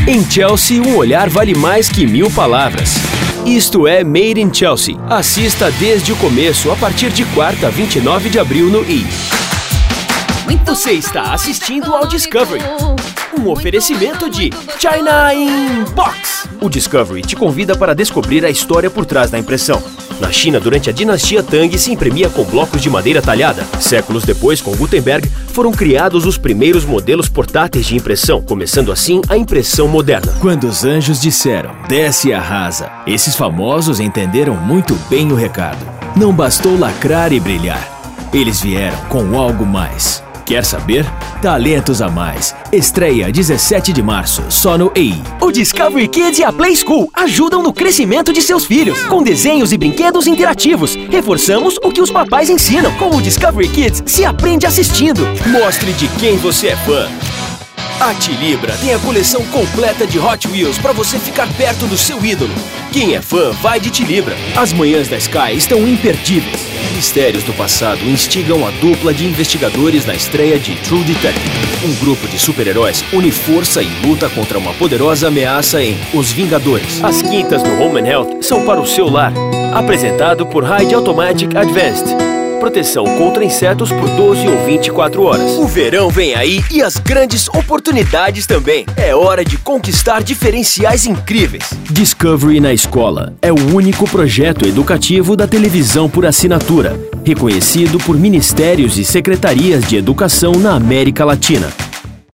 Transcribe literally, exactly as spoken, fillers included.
Em Chelsea, um olhar vale mais que mil palavras. Isto é Made in Chelsea. Assista desde o começo, a partir de quarta, vinte e nove de abril no E! Você está assistindo ao Discovery, um oferecimento de China in Box. O Discovery te convida para descobrir a história por trás da impressão. Na China, durante a dinastia Tang, se imprimia com blocos de madeira talhada. Séculos depois, com Gutenberg, foram criados os primeiros modelos portáteis de impressão, começando assim a impressão moderna. Quando os anjos disseram, desce e arrasa, esses famosos entenderam muito bem o recado. Não bastou lacrar e brilhar. Eles vieram com algo mais. Quer saber? Talentos a mais. Estreia dezessete de março, só no E! O Discovery Kids e a Play School ajudam no crescimento de seus filhos. Com desenhos e brinquedos interativos, reforçamos o que os papais ensinam. Com o Discovery Kids, se aprende assistindo. Mostre de quem você é fã. A Tilibra tem a coleção completa de Hot Wheels para você ficar perto do seu ídolo. Quem é fã, vai de Tilibra. As manhãs da Sky estão imperdíveis. Mistérios do passado instigam a dupla de investigadores na estreia de True Detective. Um grupo de super-heróis une força e luta contra uma poderosa ameaça em Os Vingadores. As quintas no Home and Health são para o seu lar. Apresentado por Hyde Automatic Advanced. Proteção contra insetos por doze ou vinte e quatro horas. O verão vem aí e as grandes oportunidades também. É hora de conquistar diferenciais incríveis. Discovery na Escola é o único projeto educativo da televisão por assinatura, reconhecido por ministérios e secretarias de educação na América Latina.